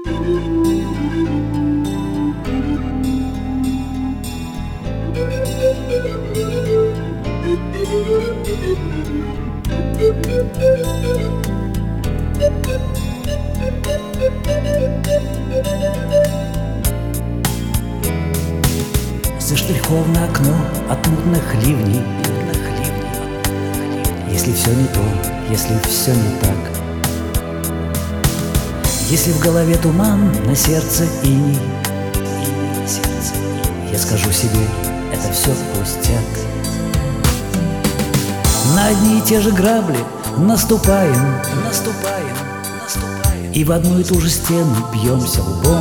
Заштриховано окно от мутных ливней. Если все не то, если все не так, если в голове туман, на сердце иней, я скажу себе, это все пустяк. На одни и те же грабли наступаем, и в одну и ту же стену бьемся лбом.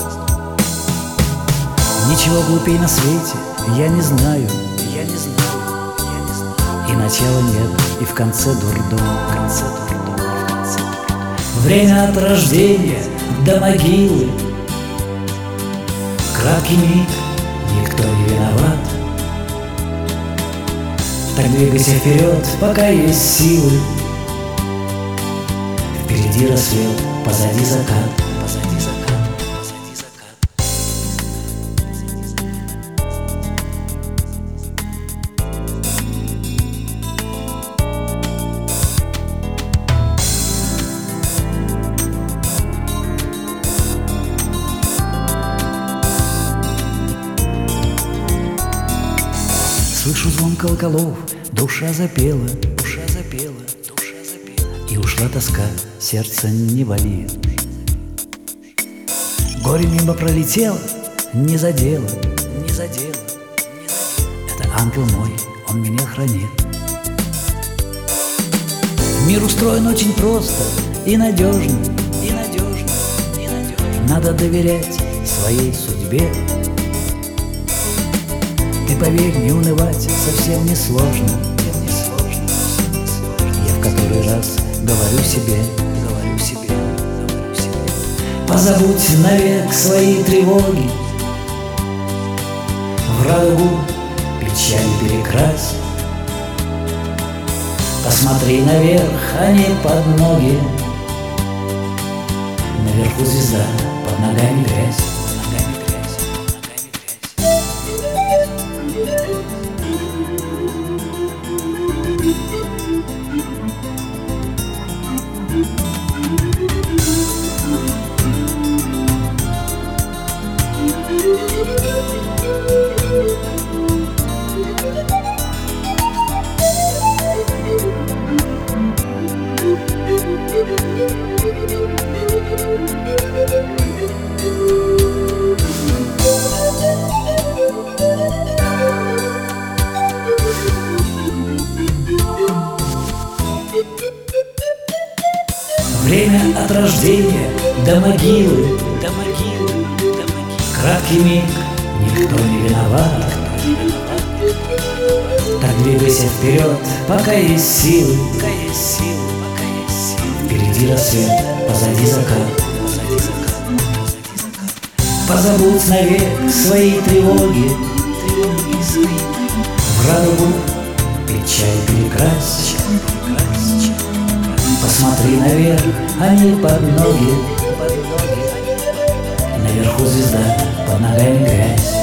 Ничего глупей на свете я не знаю, и начала нет, и в конце дурдом. Время от рождения до могилы, краткий миг, никто не виноват. Так двигайся вперед, пока есть силы. Впереди рассвет, позади закат. Слышу звон колоколов, душа запела, и ушла тоска, сердце не болит. Горе мимо пролетело, не задело. Это ангел мой, он меня хранит. Мир устроен очень просто и надежно. Надо доверять своей судьбе. Ты поверь, не унывать совсем не сложно. Я в который раз говорю себе, позабудь навек свои тревоги, в радугу печаль перекрась. Посмотри наверх, а не под ноги. Наверху звезда, под ногами грязь. Время от рождения до могилы, краткий миг, никто не виноват. Так двигайся вперед, пока есть силы. Впереди рассвет, позади закат. Позабудь навек свои тревоги, в радугу печаль перекрась. Посмотри наверх, а не под ноги. Наверху звезда, под ногами грязь.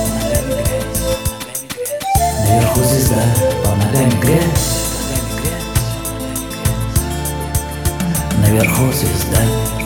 Наверху звезда, под ногами грязь. Наверху звезда.